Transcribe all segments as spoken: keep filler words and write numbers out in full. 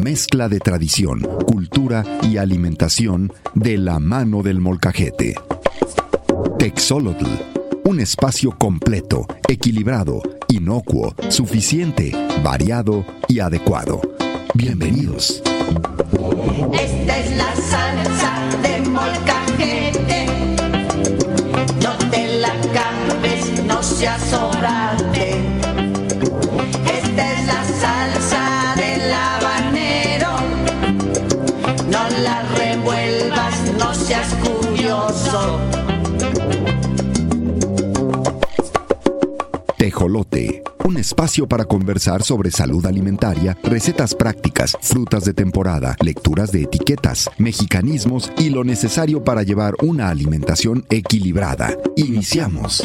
mezcla de tradición, cultura y alimentación de la mano del molcajete. Texolotl, un espacio completo, equilibrado, inocuo, suficiente, variado y adecuado. Bienvenidos. Esta es la salsa de molcajete. No te la cambes, no seas orate. Esta es la salsa del habanero. No la revuelvas, no seas curioso. Tejolote, un espacio para conversar sobre salud alimentaria, recetas prácticas, frutas de temporada, lecturas de etiquetas, mexicanismos y lo necesario para llevar una alimentación equilibrada. Iniciamos.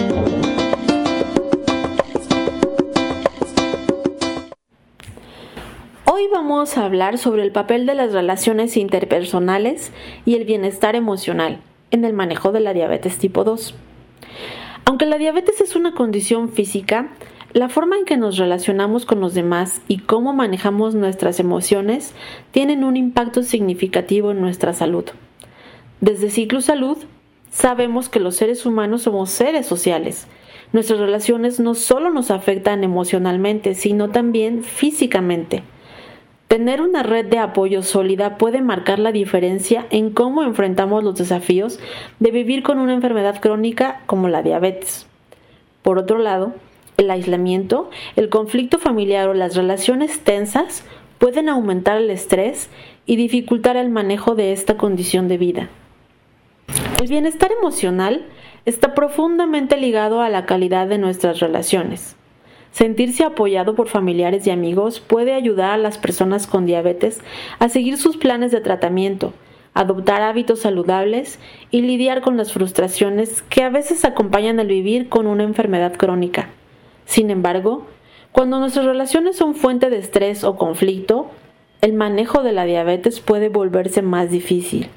Hoy vamos a hablar sobre el papel de las relaciones interpersonales y el bienestar emocional en el manejo de la diabetes tipo dos. Aunque la diabetes es una condición física, la forma en que nos relacionamos con los demás y cómo manejamos nuestras emociones tienen un impacto significativo en nuestra salud. Desde Ciclus Salud, sabemos que los seres humanos somos seres sociales. Nuestras relaciones no solo nos afectan emocionalmente, sino también físicamente. Tener una red de apoyo sólida puede marcar la diferencia en cómo enfrentamos los desafíos de vivir con una enfermedad crónica como la diabetes. Por otro lado, el aislamiento, el conflicto familiar o las relaciones tensas pueden aumentar el estrés y dificultar el manejo de esta condición de vida. El bienestar emocional está profundamente ligado a la calidad de nuestras relaciones. Sentirse apoyado por familiares y amigos puede ayudar a las personas con diabetes a seguir sus planes de tratamiento, adoptar hábitos saludables y lidiar con las frustraciones que a veces acompañan el vivir con una enfermedad crónica. Sin embargo, cuando nuestras relaciones son fuente de estrés o conflicto, el manejo de la diabetes puede volverse más difícil.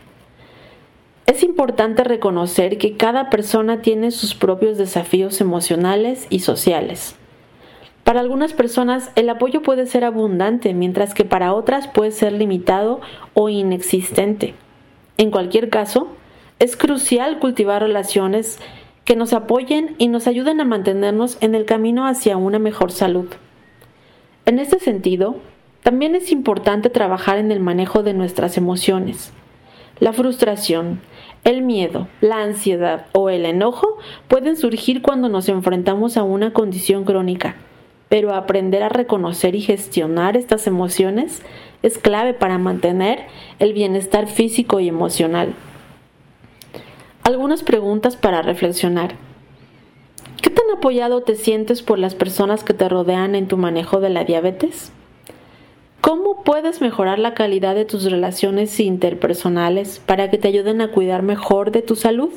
Es importante reconocer que cada persona tiene sus propios desafíos emocionales y sociales. Para algunas personas el apoyo puede ser abundante, mientras que para otras puede ser limitado o inexistente. En cualquier caso, es crucial cultivar relaciones que nos apoyen y nos ayuden a mantenernos en el camino hacia una mejor salud. En este sentido, también es importante trabajar en el manejo de nuestras emociones. La frustración, el miedo, la ansiedad o el enojo pueden surgir cuando nos enfrentamos a una condición crónica. Pero aprender a reconocer y gestionar estas emociones es clave para mantener el bienestar físico y emocional. Algunas preguntas para reflexionar. ¿Qué tan apoyado te sientes por las personas que te rodean en tu manejo de la diabetes? ¿Cómo puedes mejorar la calidad de tus relaciones interpersonales para que te ayuden a cuidar mejor de tu salud?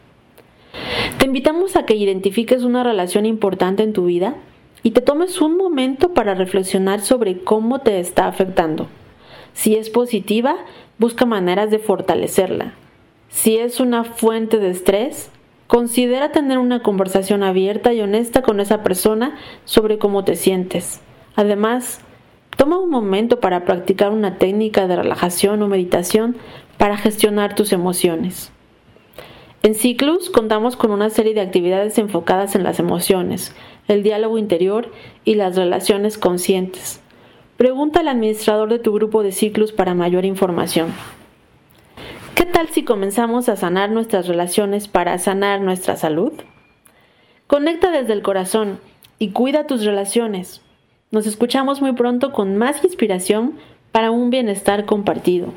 Te invitamos a que identifiques una relación importante en tu vida y te tomes un momento para reflexionar sobre cómo te está afectando. Si es positiva, busca maneras de fortalecerla. Si es una fuente de estrés, considera tener una conversación abierta y honesta con esa persona sobre cómo te sientes. Además, toma un momento para practicar una técnica de relajación o meditación para gestionar tus emociones. En Ciclus contamos con una serie de actividades enfocadas en las emociones, el diálogo interior y las relaciones conscientes. Pregunta al administrador de tu grupo de Ciclus para mayor información. ¿Qué tal si comenzamos a sanar nuestras relaciones para sanar nuestra salud? Conecta desde el corazón y cuida tus relaciones. Nos escuchamos muy pronto con más inspiración para un bienestar compartido.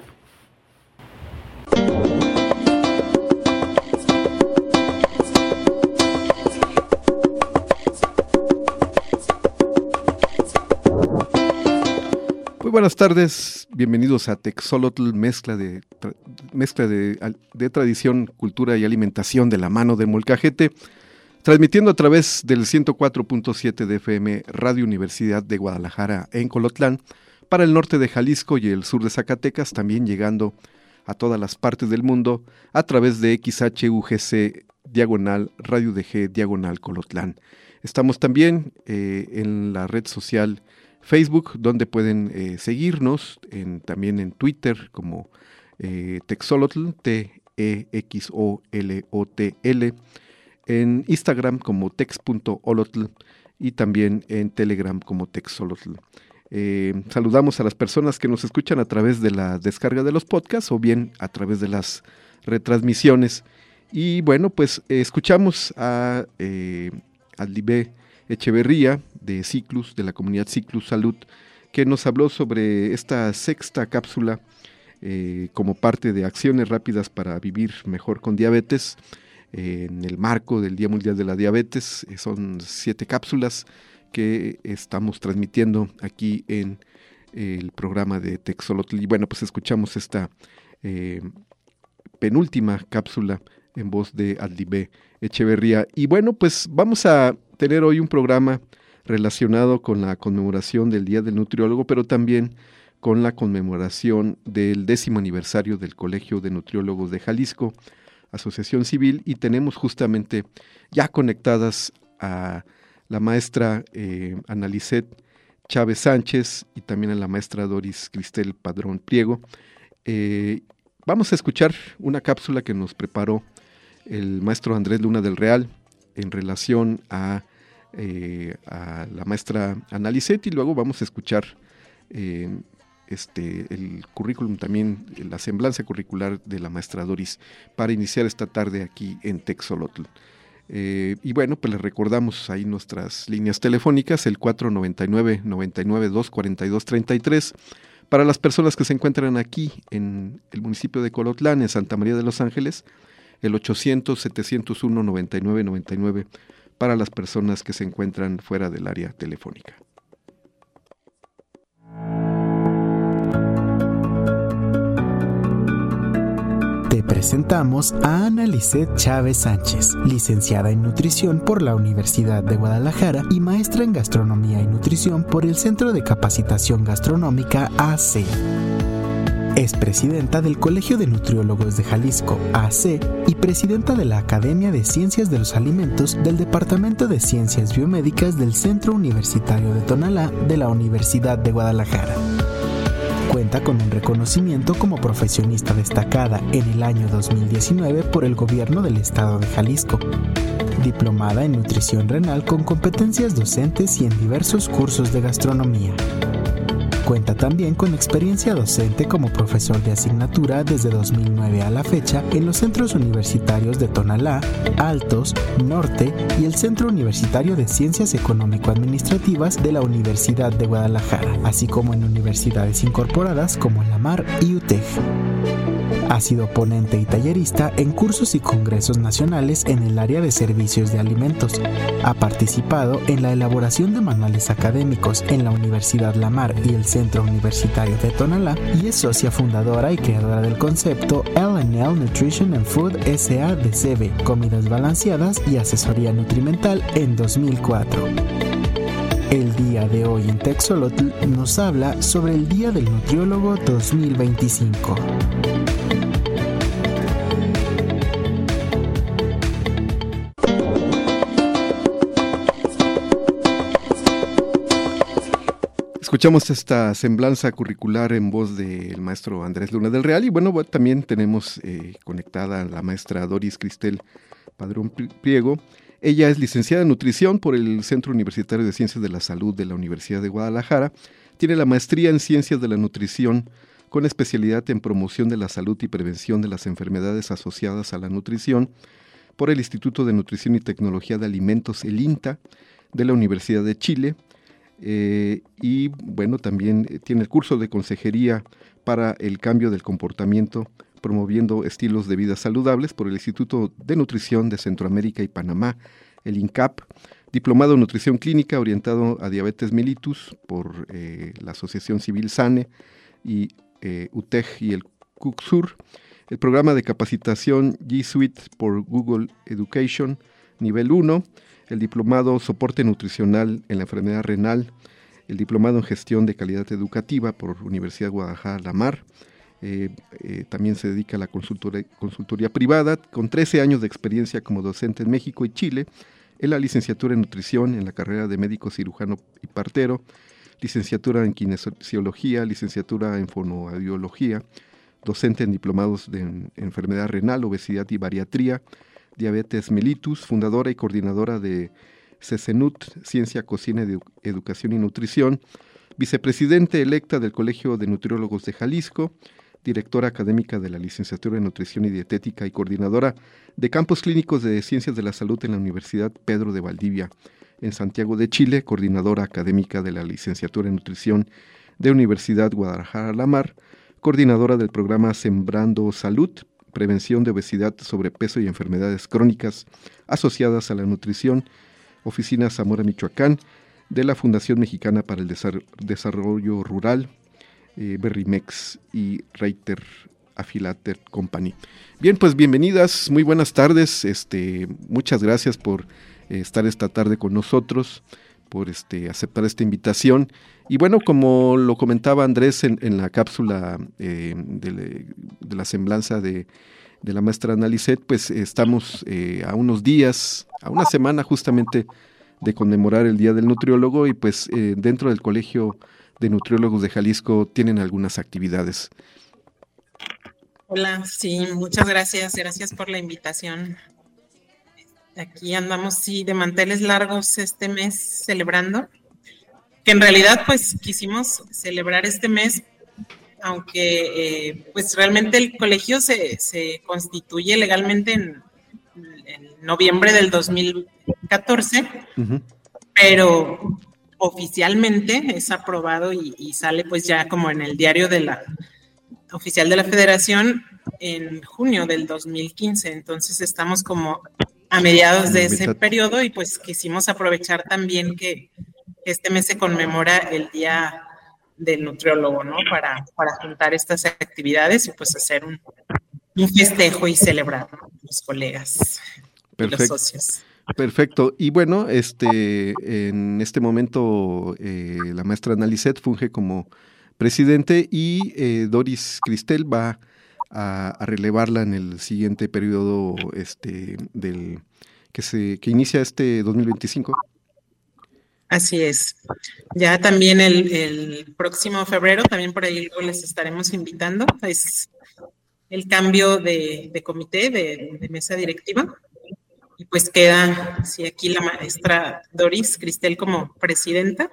Muy buenas tardes, bienvenidos a Texolotl, mezcla de, tra- mezcla de, de tradición, cultura y alimentación de la mano de molcajete, transmitiendo a través del ciento cuatro punto siete de F M Radio Universidad de Guadalajara en Colotlán, para el norte de Jalisco y el sur de Zacatecas, también llegando a todas las partes del mundo a través de X H U G C diagonal Radio D G diagonal Colotlán. Estamos también eh, en la red social Facebook, donde pueden eh, seguirnos, en, también en Twitter como eh, Texolotl, T E X O L O T L, en Instagram como tex.olotl y también en Telegram como Texolotl. Eh, saludamos a las personas que nos escuchan a través de la descarga de los podcasts o bien a través de las retransmisiones. Y bueno, pues eh, escuchamos a eh, Aldibé Echeverría de Ciclus, de la comunidad Ciclus Salud, que nos habló sobre esta sexta cápsula eh, como parte de acciones rápidas para vivir mejor con diabetes eh, en el marco del Día Mundial de la Diabetes. Eh, son siete cápsulas que estamos transmitiendo aquí en eh, el programa de Texolotl. Y bueno, pues escuchamos esta eh, penúltima cápsula en voz de Aldibé Echeverría. Y bueno, pues vamos a tener hoy un programa relacionado con la conmemoración del Día del Nutriólogo, pero también con la conmemoración del décimo aniversario del Colegio de Nutriólogos de Jalisco, asociación civil, y tenemos justamente ya conectadas a la maestra eh, Ana Lisset Chávez Sánchez y también a la maestra Doris Cristel Padrón Pliego. Eh, vamos a escuchar una cápsula que nos preparó el maestro Andrés Luna del Real en relación a, eh, a la maestra Ana Lisset, y luego vamos a escuchar eh, este, el currículum también, la semblanza curricular de la maestra Doris para iniciar esta tarde aquí en Texolotl. Eh, y bueno, pues les recordamos ahí nuestras líneas telefónicas, el cuatro noventa y nueve, noventa y nueve, dos cuarenta y dos, treinta y tres, para las personas que se encuentran aquí en el municipio de Colotlán, en Santa María de los Ángeles, el ochocientos, setecientos uno, noventa y nueve, noventa y nueve, para las personas que se encuentran fuera del área telefónica. Te presentamos a Ana Lisset Chávez Sánchez, licenciada en nutrición por la Universidad de Guadalajara y maestra en gastronomía y nutrición por el Centro de Capacitación Gastronómica A C. Es presidenta del Colegio de Nutriólogos de Jalisco, A C, y presidenta de la Academia de Ciencias de los Alimentos del Departamento de Ciencias Biomédicas del Centro Universitario de Tonalá de la Universidad de Guadalajara. Cuenta con un reconocimiento como profesionista destacada en el año dos mil diecinueve por el Gobierno del Estado de Jalisco. Diplomada en nutrición renal con competencias docentes y en diversos cursos de gastronomía. Cuenta también con experiencia docente como profesor de asignatura desde dos mil nueve a la fecha en los centros universitarios de Tonalá, Altos, Norte y el Centro Universitario de Ciencias Económico-Administrativas de la Universidad de Guadalajara, así como en universidades incorporadas como la Mar y U T E G. Ha sido ponente y tallerista en cursos y congresos nacionales en el área de servicios de alimentos. Ha participado en la elaboración de manuales académicos en la Universidad La Mar y el Centro Universitario de Tonalá, y es socia fundadora y creadora del concepto L and L Nutrition and Food S A D C B, Comidas Balanceadas y Asesoría Nutrimental en dos mil cuatro. El día de hoy en Texolotl nos habla sobre el Día del Nutriólogo dos mil veinticinco. Escuchamos esta semblanza curricular en voz del maestro Andrés Luna del Real, y bueno, también tenemos eh, conectada a la maestra Doris Cristel Padrón Pliego. Ella es licenciada en nutrición por el Centro Universitario de Ciencias de la Salud de la Universidad de Guadalajara. Tiene la maestría en Ciencias de la Nutrición con especialidad en promoción de la salud y prevención de las enfermedades asociadas a la nutrición por el Instituto de Nutrición y Tecnología de Alimentos, el INTA, de la Universidad de Chile. Eh, y bueno, también tiene el curso de consejería para el cambio del comportamiento, promoviendo estilos de vida saludables por el Instituto de Nutrición de Centroamérica y Panamá, el INCAP, diplomado en nutrición clínica orientado a diabetes mellitus por eh, la Asociación Civil SANE y eh, U T E G y el CUCSUR, el programa de capacitación G Suite por Google Education, nivel uno, el diplomado Soporte Nutricional en la Enfermedad Renal, el diplomado en Gestión de Calidad Educativa por Universidad de Guadalajara La Mar. Eh, eh, también se dedica a la consultoría, consultoría privada, con trece años de experiencia como docente en México y Chile, en la licenciatura en nutrición, en la carrera de médico cirujano y partero, licenciatura en kinesiología, licenciatura en fonoaudiología, docente en diplomados de en enfermedad renal, obesidad y bariatría, diabetes mellitus, fundadora y coordinadora de CECENUT, Ciencia, Cocina, Edu- Educación y Nutrición, vicepresidente electa del Colegio de Nutriólogos de Jalisco, directora académica de la Licenciatura en Nutrición y Dietética y coordinadora de campos clínicos de Ciencias de la Salud en la Universidad Pedro de Valdivia, en Santiago de Chile, coordinadora académica de la Licenciatura en Nutrición de Universidad Guadalajara-La Mar, coordinadora del programa Sembrando Salud, prevención de obesidad, sobrepeso y enfermedades crónicas asociadas a la nutrición, Oficina Zamora, Michoacán, de la Fundación Mexicana para el Desarrollo Rural, eh, Berrimex y Reiter Affiliated Company. Bien, pues bienvenidas, muy buenas tardes, este, muchas gracias por eh, estar esta tarde con nosotros, por este, aceptar esta invitación. Y bueno, como lo comentaba Andrés en, en la cápsula eh, de, de la semblanza de, de la maestra Analicet, pues estamos eh, a unos días, a una semana justamente de conmemorar el Día del Nutriólogo, y pues eh, dentro del Colegio de Nutriólogos de Jalisco tienen algunas actividades. Hola, sí, muchas gracias, gracias por la invitación. Aquí andamos, sí, de manteles largos este mes celebrando, que en realidad pues quisimos celebrar este mes, aunque eh, pues realmente el colegio se, se constituye legalmente en, en noviembre del dos mil catorce, uh-huh. Pero oficialmente es aprobado y, y sale pues ya como en el diario de la oficial de la Federación en junio del dos mil quince, entonces estamos como a mediados de ese periodo y pues quisimos aprovechar también que este mes se conmemora el Día del Nutriólogo, ¿no? Para, para juntar estas actividades y pues hacer un, un festejo y celebrar, ¿no? Los colegas Perfecto. Y los socios. Perfecto. Y bueno, este, en este momento eh, la maestra Analicet funge como presidente y eh, Doris Cristel va a, a relevarla en el siguiente periodo este, del que se que inicia este dos mil veinticinco. Así es. Ya también el, el próximo febrero, también por ahí les estaremos invitando. Es el cambio de, de comité, de, de mesa directiva. Y pues queda, sí, aquí la maestra Doris Cristel como presidenta.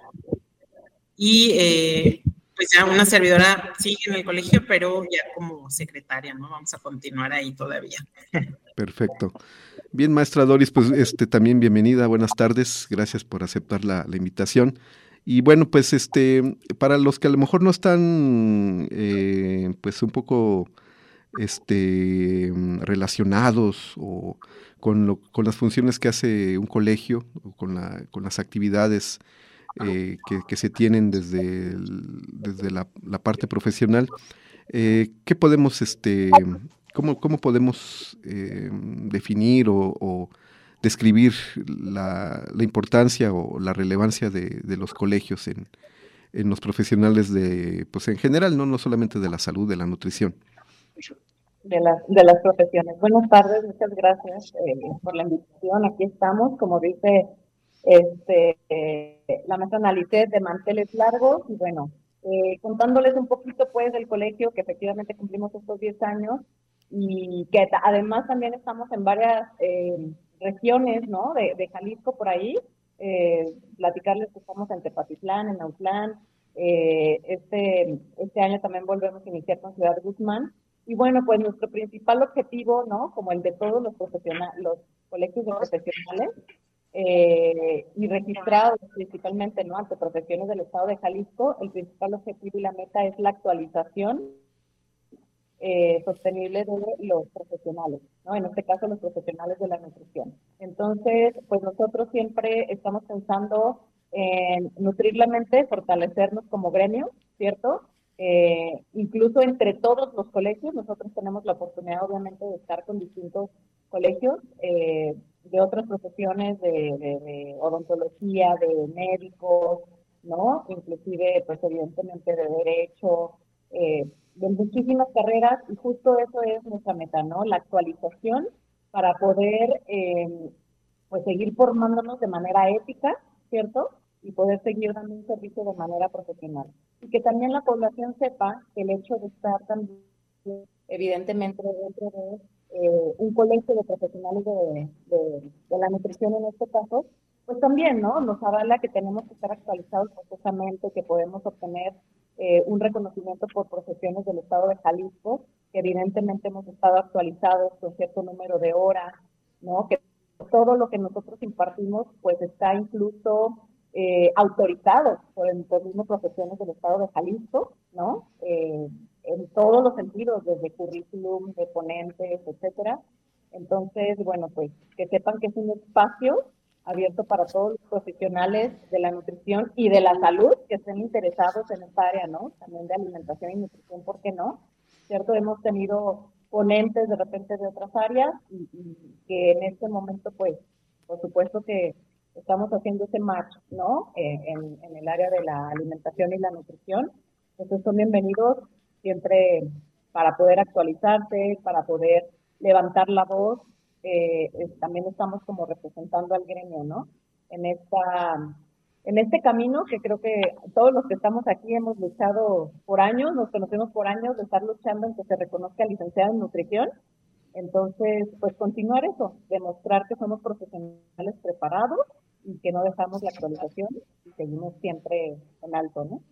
Y eh, pues ya una servidora sigue en el colegio, pero ya como secretaria, ¿no? Vamos a continuar ahí todavía. Perfecto. Bien, maestra Doris, pues este también bienvenida, buenas tardes, gracias por aceptar la, la invitación. Y bueno, pues este, para los que a lo mejor no están eh, pues un poco este relacionados o con lo, con las funciones que hace un colegio, o con la, con las actividades eh, que, que se tienen desde, el, desde la, la parte profesional, eh, ¿qué podemos este ¿Cómo, cómo podemos eh, definir o, o describir la, la importancia o la relevancia de, de los colegios en, en los profesionales de, pues en general, no, no solamente de la salud, de la nutrición? De las, de las profesiones. Buenas tardes, muchas gracias eh, por la invitación. Aquí estamos, como dice este, eh, la maestra Analicet, de manteles largos, y bueno, eh, contándoles un poquito pues del colegio, que efectivamente cumplimos estos diez años, y que además también estamos en varias eh, regiones, ¿no? De, de Jalisco por ahí. Eh, platicarles que estamos en Tepatitlán, en Autlán. Eh, este, este año también volvemos a iniciar con Ciudad Guzmán. Y bueno, pues nuestro principal objetivo, ¿no? Como el de todos los profesionales, los colegios de profesionales eh, y registrados principalmente, ¿no? Ante profesiones del Estado de Jalisco, el principal objetivo y la meta es la actualización Eh, sostenible de los profesionales, ¿no? En este caso, los profesionales de la nutrición. Entonces, pues nosotros siempre estamos pensando en nutrir la mente, fortalecernos como gremio, ¿cierto? Eh, incluso entre todos los colegios, nosotros tenemos la oportunidad, obviamente, de estar con distintos colegios eh, de otras profesiones, de, de, de odontología, de médicos, ¿no? Inclusive, pues, evidentemente, de derecho, eh, de muchísimas carreras, y justo eso es nuestra meta, ¿no? La actualización para poder, eh, pues, seguir formándonos de manera ética, ¿cierto? y poder seguir dando un servicio de manera profesional. Y que también la población sepa que el hecho de estar también, evidentemente, dentro de eh, un colegio de profesionales de, de, de la nutrición en este caso, pues también, ¿no? Nos avala que tenemos que estar actualizados forzosamente, que podemos obtener eh, un reconocimiento por profesiones del Estado de Jalisco, que evidentemente hemos estado actualizados con cierto número de horas, ¿no? Que todo lo que nosotros impartimos, pues está incluso eh, autorizado por el por mismo profesiones del Estado de Jalisco, ¿no? Eh, en todos los sentidos, desde currículum, de ponentes, etcétera. Entonces, bueno, pues que sepan que es un espacio abierto para todos los profesionales de la nutrición y de la salud que estén interesados en esta área, ¿no? También de alimentación y nutrición, ¿por qué no? ¿Cierto? Hemos tenido ponentes de repente de otras áreas y, y que en este momento, pues, por supuesto que estamos haciendo ese match, ¿no? Eh, en, en el área de la alimentación y la nutrición. Entonces son bienvenidos siempre para poder actualizarse, para poder levantar la voz. Eh, eh, también estamos como representando al gremio, ¿no? En esta, en este camino que creo que todos los que estamos aquí hemos luchado por años, nos conocemos por años de estar luchando en que se reconozca licenciado en nutrición. Entonces, pues continuar eso, demostrar que somos profesionales preparados y que no dejamos la actualización y seguimos siempre en alto, ¿no?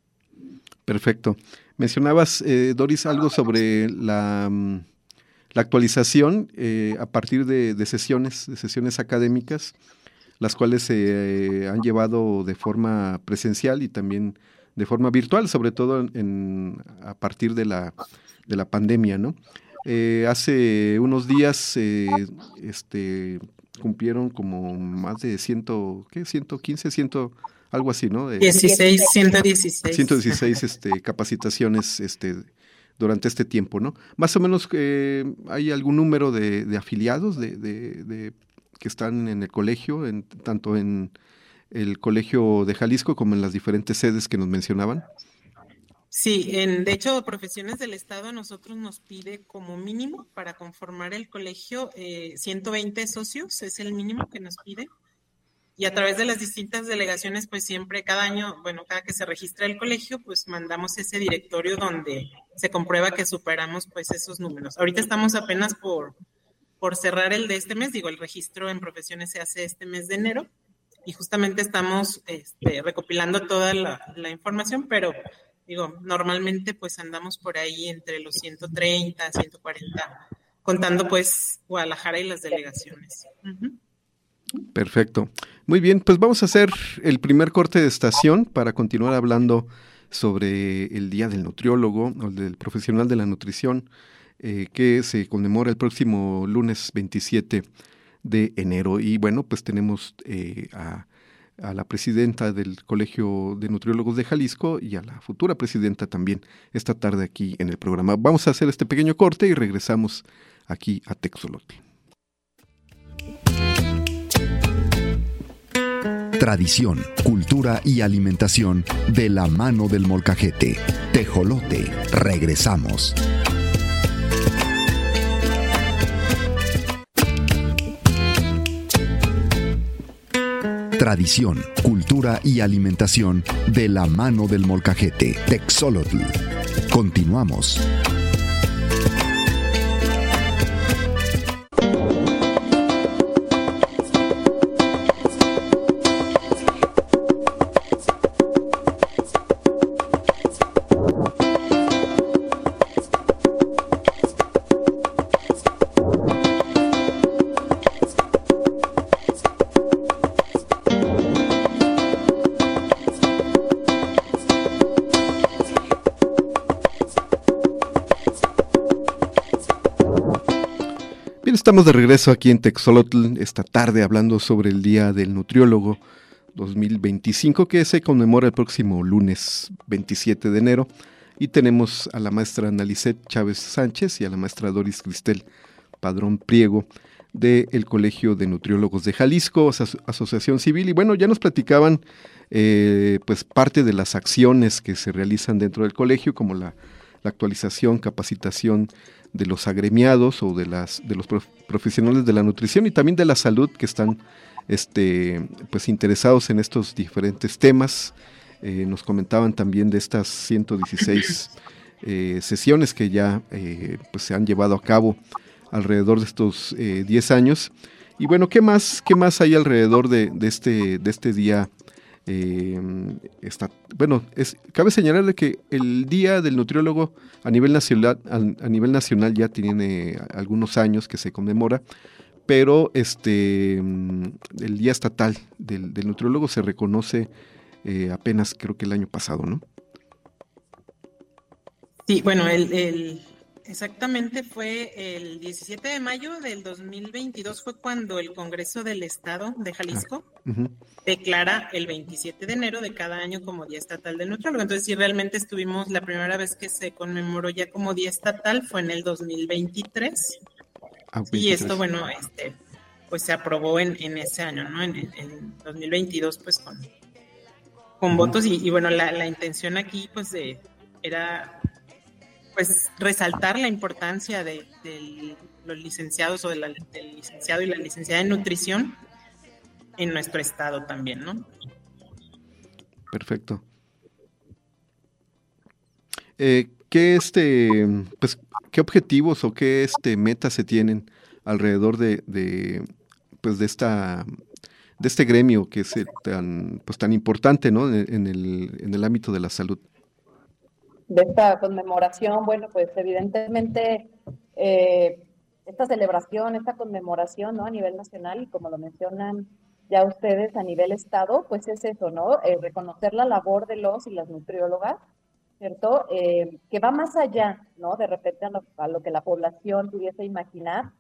Perfecto. Mencionabas, eh, Doris, algo sobre la... La actualización eh, a partir de, de sesiones, de sesiones académicas, las cuales se eh, han llevado de forma presencial y también de forma virtual, sobre todo en, en, a partir de la, de la pandemia, ¿no? Eh, hace unos días eh, este, cumplieron como más de ciento, ¿qué? ciento quince, cien, algo así, ¿no? De, dieciséis, ciento dieciséis. ciento dieciséis este, capacitaciones este, durante este tiempo, ¿no? Más o menos eh, hay algún número de, de afiliados de, de, de que están en el colegio, en, tanto en el colegio de Jalisco como en las diferentes sedes que nos mencionaban. Sí, en, de hecho, Profesiones del Estado a nosotros nos pide como mínimo para conformar el colegio eh, ciento veinte socios, es el mínimo que nos pide. Y a través de las distintas delegaciones, pues siempre cada año, bueno, cada que se registra el colegio, pues mandamos ese directorio donde se comprueba que superamos pues esos números. Ahorita estamos apenas por, por cerrar el de este mes, digo, el registro en profesiones se hace este mes de enero y justamente estamos este, recopilando toda la, la información, pero digo, normalmente pues andamos por ahí entre los ciento treinta, ciento cuarenta, contando pues Guadalajara y las delegaciones. Uh-huh. Perfecto. Muy bien, pues vamos a hacer el primer corte de estación para continuar hablando sobre el Día del Nutriólogo o del Profesional de la Nutrición eh, que se conmemora el próximo lunes veintisiete de enero. Y bueno, pues tenemos eh, a, a la presidenta del Colegio de Nutriólogos de Jalisco y a la futura presidenta también esta tarde aquí en el programa. Vamos a hacer este pequeño corte y regresamos aquí a Texolotl. Tradición, cultura y alimentación de la mano del molcajete. Tejolote. Regresamos. Tradición, cultura y alimentación de la mano del molcajete. Texolotl. Continuamos. Estamos de regreso aquí en Texolotl esta tarde hablando sobre el Día del Nutriólogo dos mil veinticinco que se conmemora el próximo lunes veintisiete de enero y tenemos a la maestra Analicet Chávez Sánchez y a la maestra Doris Cristel Padrón Priego del Colegio de Nutriólogos de Jalisco, aso- Asociación Civil, y bueno, ya nos platicaban eh, pues parte de las acciones que se realizan dentro del colegio, como la, la actualización, capacitación de los agremiados o de las de los prof- profesionales de la nutrición y también de la salud que están este, pues interesados en estos diferentes temas. Eh, nos comentaban también de estas ciento dieciséis eh, sesiones que ya eh, pues se han llevado a cabo alrededor de estos eh, diez años. Y bueno, ¿qué más, qué más hay alrededor de, de, este, de este día? Eh, está, bueno, es, cabe señalar de que el Día del Nutriólogo a nivel nacional, a, a nivel nacional ya tiene algunos años que se conmemora, pero este el Día Estatal del, del Nutriólogo se reconoce eh, apenas creo que el año pasado, ¿no? Sí, bueno, el, el exactamente fue el diecisiete de mayo del dos mil veintidós fue cuando el Congreso del Estado de Jalisco Ah, uh-huh. declara el veintisiete de enero de cada año como Día Estatal del Nutriólogo. Entonces, sí, realmente estuvimos, la primera vez que se conmemoró ya como Día Estatal fue en el dos mil veintitrés. Ah, Y esto, bueno, este, pues se aprobó en, en ese año, ¿no? En el dos mil veintidós, pues con, con uh-huh. votos. Y, y bueno, la, la intención aquí, pues, de, era, pues, resaltar la importancia de, de los licenciados o de la, del licenciado y la licenciada en nutrición en nuestro estado también, ¿no? Perfecto. Eh, ¿qué este, pues, qué objetivos o qué este metas se tienen alrededor de, de, pues, de esta, de este gremio que es tan, pues, tan importante, ¿no? En, en el, en el ámbito de la salud? De esta conmemoración, bueno, pues evidentemente eh, esta celebración, esta conmemoración, ¿no? A nivel nacional, y como lo mencionan ya ustedes a nivel estado, pues es eso, ¿no? Eh, reconocer la labor de los y las nutriólogas, ¿cierto? Eh, que va más allá, ¿no? De repente a lo, a lo que la población pudiese imaginar,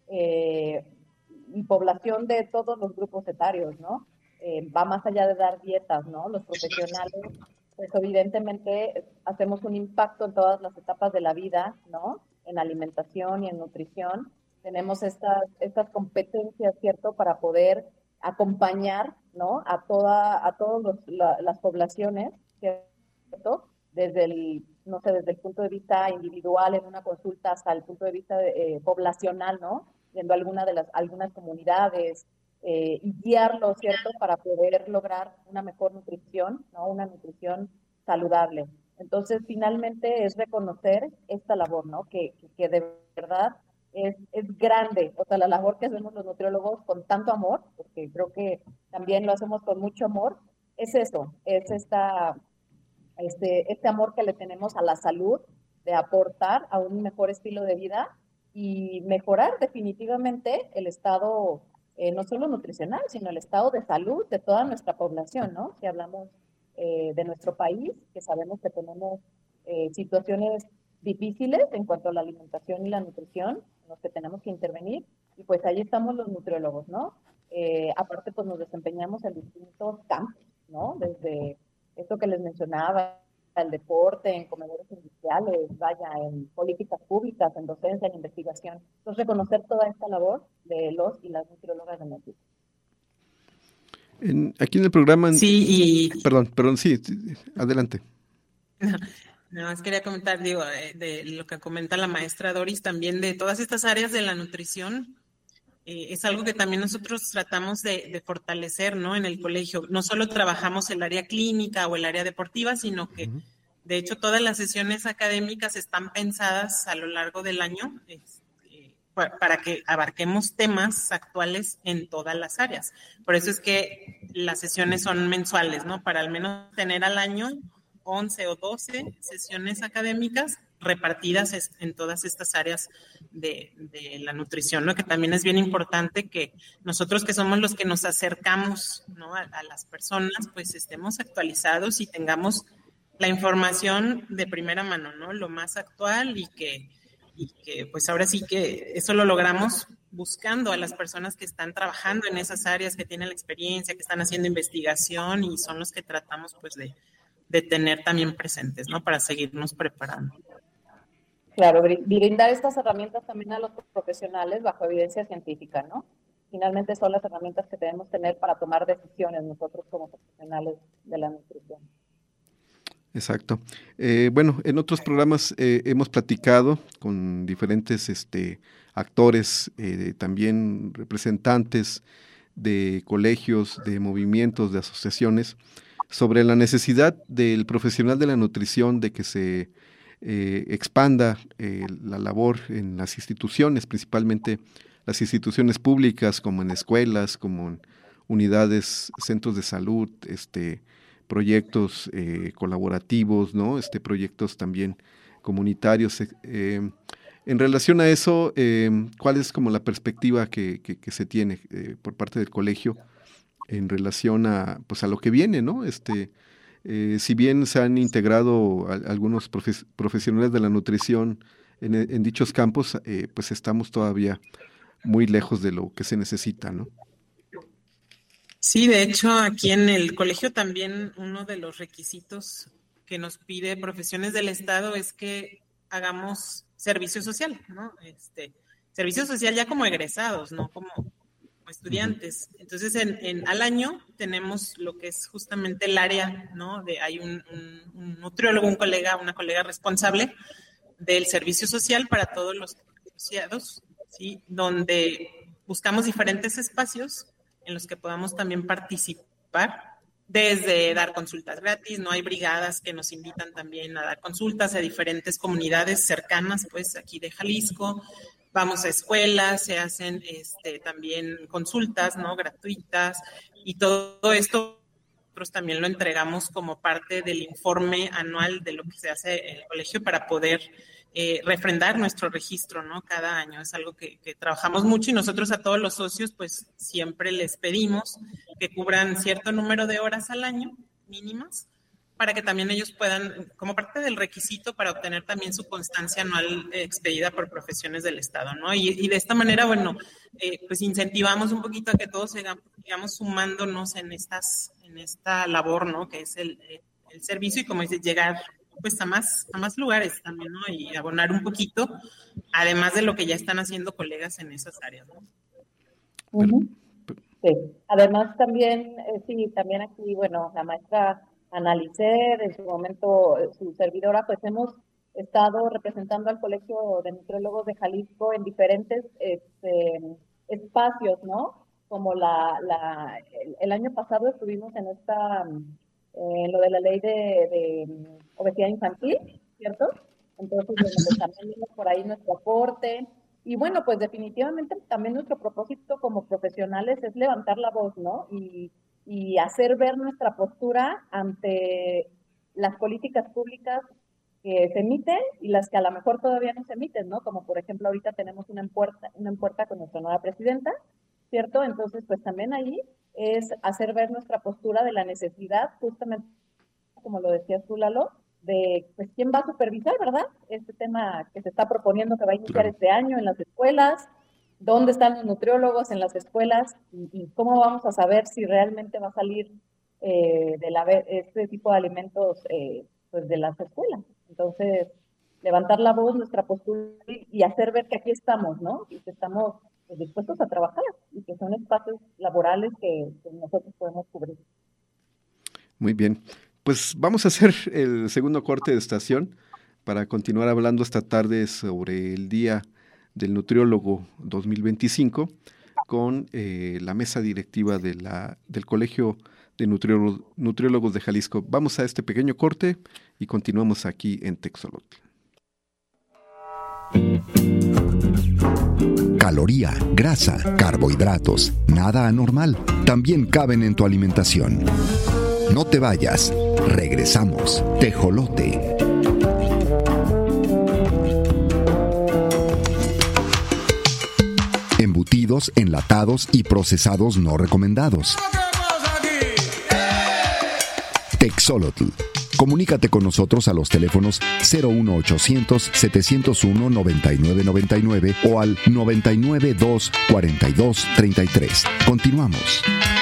eh, y población de todos los grupos etarios, ¿no? Eh, va más allá de dar dietas, ¿no? Los profesionales, pues evidentemente hacemos un impacto en todas las etapas de la vida, ¿no? En alimentación y en nutrición. Tenemos estas, estas competencias, ¿cierto? Para poder acompañar, ¿no? A toda, a todas la, las poblaciones, ¿cierto? Desde el, no sé, desde el punto de vista individual en una consulta hasta el punto de vista eh, poblacional, ¿no? Viendo alguna de las, algunas comunidades eh, y guiarlos, ¿cierto? Para poder lograr una mejor nutrición, ¿no? Una nutrición saludable. Entonces, finalmente es reconocer esta labor, ¿no? Que, que, que de verdad Es, es grande, o sea, la labor que hacemos los nutriólogos con tanto amor, porque creo que también lo hacemos con mucho amor, es eso, es esta, este, este amor que le tenemos a la salud, de aportar a un mejor estilo de vida y mejorar definitivamente el estado, eh, no solo nutricional, sino el estado de salud de toda nuestra población, ¿no? Si hablamos eh, de nuestro país, que sabemos que tenemos eh, situaciones difíciles en cuanto a la alimentación y la nutrición, en los que tenemos que intervenir, y pues ahí estamos los nutriólogos, ¿no? Eh, aparte, pues nos desempeñamos en distintos campos, ¿no? Desde esto que les mencionaba, el deporte, en comedores industriales, vaya, en políticas públicas, en docencia, en investigación. Entonces, reconocer toda esta labor de los y las nutriólogas de México. En, aquí en el programa... En, sí, y... Perdón, perdón, sí, adelante. No, más quería comentar, digo, de lo que comenta la maestra Doris, también de todas estas áreas de la nutrición, eh, es algo que también nosotros tratamos de, de fortalecer, ¿no? En el colegio. No solo trabajamos el área clínica o el área deportiva, sino que, uh-huh. de hecho, todas las sesiones académicas están pensadas a lo largo del año eh, para que abarquemos temas actuales en todas las áreas. Por eso es que las sesiones son mensuales, ¿no? Para al menos tener al año once o doce sesiones académicas repartidas en todas estas áreas de, de la nutrición, ¿no? Que también es bien importante que nosotros, que somos los que nos acercamos, ¿no? a, a las personas, pues estemos actualizados y tengamos la información de primera mano, ¿no? Lo más actual, y que, y que pues ahora sí que eso lo logramos buscando a las personas que están trabajando en esas áreas, que tienen la experiencia, que están haciendo investigación, y son los que tratamos pues de de tener también presentes, ¿no? Para seguirnos preparando. Claro, brindar estas herramientas también a los profesionales bajo evidencia científica, ¿no? Finalmente son las herramientas que debemos tener para tomar decisiones nosotros como profesionales de la nutrición. Exacto. Eh, bueno, en otros programas eh, hemos platicado con diferentes este, actores, eh, también representantes de colegios, de movimientos, de asociaciones, sobre la necesidad del profesional de la nutrición de que se eh, expanda eh, la labor en las instituciones, principalmente las instituciones públicas, como en escuelas, como en unidades, centros de salud, este, proyectos eh, colaborativos, ¿no? Este, proyectos también comunitarios. Eh, en relación a eso, eh, ¿cuál es como la perspectiva que, que, que se tiene eh, por parte del colegio en relación a, pues, a lo que viene, ¿no? Este, eh, si bien se han integrado a, algunos profe- profesionales de la nutrición en, en dichos campos, eh, pues estamos todavía muy lejos de lo que se necesita, ¿no? Sí, de hecho, aquí en el colegio también uno de los requisitos que nos pide Profesiones del Estado es que hagamos servicio social, ¿no? Este, servicio social ya como egresados, no como, como estudiantes. Entonces, en, en, al año tenemos lo que es justamente el área, ¿no? De, hay un, un, un nutriólogo, un colega, una colega responsable del servicio social para todos los asociados, ¿sí? Donde buscamos diferentes espacios en los que podamos también participar, desde dar consultas gratis, no hay brigadas que nos invitan también a dar consultas a diferentes comunidades cercanas, pues aquí de Jalisco, vamos a escuelas, se hacen este, también consultas, ¿no? Gratuitas, y todo esto nosotros también lo entregamos como parte del informe anual de lo que se hace en el colegio para poder Eh, refrendar nuestro registro, ¿no? Cada año es algo que, que trabajamos mucho y nosotros a todos los socios pues siempre les pedimos que cubran cierto número de horas al año mínimas para que también ellos puedan, como parte del requisito para obtener también su constancia anual eh, expedida por Profesiones del Estado, ¿no? Y, y de esta manera, bueno, eh, pues incentivamos un poquito a que todos sigamos sumándonos en estas, en esta labor, ¿no? Que es el, el servicio y, como dices, llegar pues a más, a más lugares también, ¿no? Y abonar un poquito, además de lo que ya están haciendo colegas en esas áreas, ¿no? Uh-huh. Sí, además también, eh, sí, también aquí, bueno, la maestra Analicet, en su momento, su servidora, pues hemos estado representando al Colegio de Nutriólogos de Jalisco en diferentes este, espacios, ¿no? Como la, la el, el año pasado estuvimos en esta... Eh, lo de la ley de, de obesidad infantil, ¿cierto? Entonces, bueno, pues también vimos por ahí nuestro aporte. Y bueno, pues definitivamente también nuestro propósito como profesionales es levantar la voz, ¿no? Y, y hacer ver nuestra postura ante las políticas públicas que se emiten y las que a lo mejor todavía no se emiten, ¿no? Como por ejemplo ahorita tenemos una en puerta, una en puerta con nuestra nueva presidenta, ¿cierto? Entonces, pues también ahí es hacer ver nuestra postura de la necesidad, justamente, como lo decías tú, Lalo, de pues quién va a supervisar, ¿verdad? Este tema que se está proponiendo que va a iniciar claro. este año en las escuelas, dónde están los nutriólogos en las escuelas y, y cómo vamos a saber si realmente va a salir eh, de la, este tipo de alimentos eh, pues de las escuelas. Entonces, levantar la voz, nuestra postura y hacer ver que aquí estamos, ¿no? Y que estamos pues, dispuestos a trabajar y que son espacios laborales que, que nosotros podemos cubrir. Muy bien, pues vamos a hacer el segundo corte de estación para continuar hablando esta tarde sobre el Día del Nutriólogo dos mil veinticinco con eh, la mesa directiva de la, del Colegio de Nutriólogos, Nutriólogos de Jalisco. Vamos a este pequeño corte y continuamos aquí en Texolotl. Caloría, grasa, carbohidratos, nada anormal, también caben en tu alimentación. No te vayas, regresamos. Tejolote. Embutidos, enlatados y procesados no recomendados. Texolotl. Comunícate con nosotros a los teléfonos cero uno ochocientos, setecientos uno, noventa y nueve noventa y nueve o al noventa y nueve, dos, cuarenta y dos, treinta y tres. Continuamos.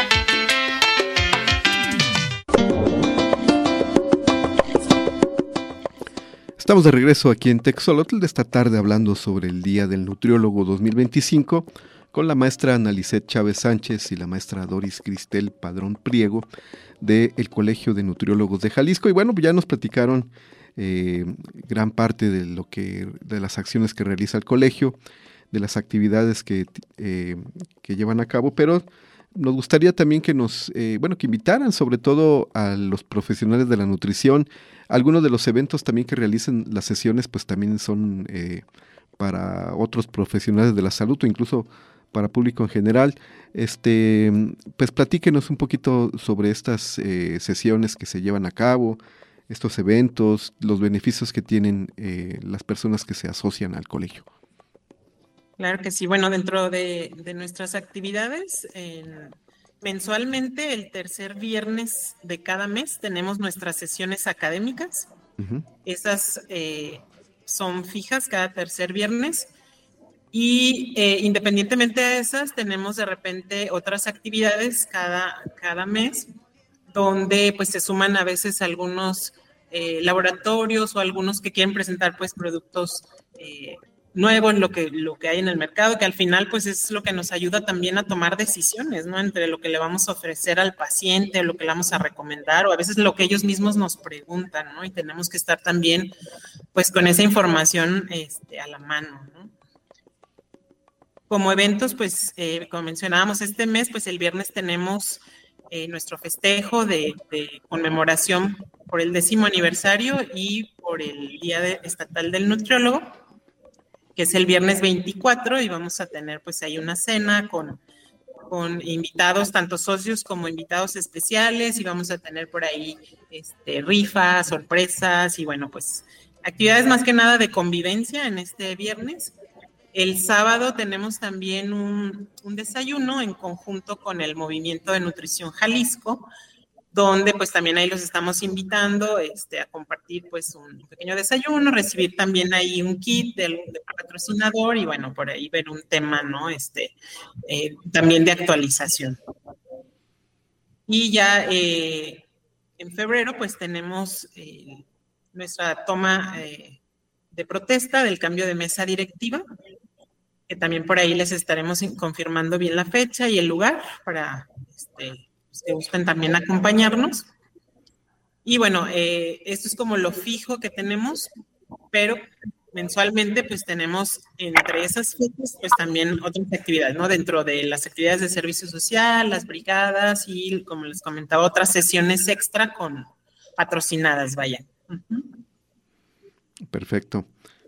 Estamos de regreso aquí en Texolotl de esta tarde hablando sobre el Día del Nutriólogo dos mil veinticinco con la maestra Analicet Chávez Sánchez y la maestra Doris Cristel Padrón Priego del Colegio de Nutriólogos de Jalisco. Y bueno, ya nos platicaron eh, gran parte de lo que de las acciones que realiza el colegio, de las actividades que, eh, que llevan a cabo, pero nos gustaría también que nos, eh, bueno, que invitaran sobre todo a los profesionales de la nutrición. Algunos de los eventos también que realicen las sesiones, pues también son eh, para otros profesionales de la salud o incluso para público en general. Este, pues platíquenos un poquito sobre estas eh, sesiones que se llevan a cabo, estos eventos, los beneficios que tienen eh, las personas que se asocian al colegio. Claro que sí. Bueno, dentro de, de nuestras actividades, en, mensualmente, el tercer viernes de cada mes, tenemos nuestras sesiones académicas. Uh-huh. Esas eh, son fijas cada tercer viernes. Y eh, independientemente de esas, tenemos de repente otras actividades cada, cada mes, donde pues se suman a veces algunos eh, laboratorios o algunos que quieren presentar pues productos eh, nuevos, lo que, lo que hay en el mercado, que al final pues es lo que nos ayuda también a tomar decisiones, ¿no? Entre lo que le vamos a ofrecer al paciente, o lo que le vamos a recomendar, o a veces lo que ellos mismos nos preguntan, ¿no? Y tenemos que estar también pues con esa información este, a la mano, ¿no? Como eventos, pues, eh, como mencionábamos este mes, pues el viernes tenemos eh, nuestro festejo de, de conmemoración por el décimo aniversario y por el Día de, Estatal del Nutriólogo, que es el viernes veinticuatro, y vamos a tener pues ahí una cena con, con invitados, tanto socios como invitados especiales, y vamos a tener por ahí este, rifas, sorpresas, y bueno, pues actividades más que nada de convivencia en este viernes. El sábado tenemos también un, un desayuno en conjunto con el Movimiento de Nutrición Jalisco, donde pues también ahí los estamos invitando este, a compartir pues un pequeño desayuno, recibir también ahí un kit del, del patrocinador y bueno, por ahí ver un tema, ¿no? Este, eh, también de actualización. Y ya eh, en febrero pues tenemos eh, nuestra toma eh, de protesta del cambio de mesa directiva, que también por ahí les estaremos confirmando bien la fecha y el lugar para este, pues, que gusten también acompañarnos. Y bueno, eh, esto es como lo fijo que tenemos, pero mensualmente pues tenemos entre esas fechas pues también otras actividades, ¿no? Dentro de las actividades de servicio social, las brigadas y, como les comentaba, otras sesiones extra con patrocinadas, vaya. Uh-huh. Perfecto.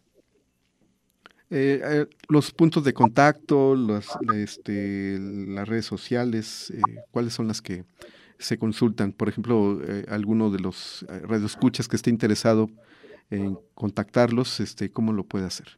Eh, eh, los puntos de contacto, las, este, las redes sociales, eh, ¿cuáles son las que se consultan? Por ejemplo, eh, alguno de los eh, radioescuchas que esté interesado en contactarlos, este, ¿cómo lo puede hacer?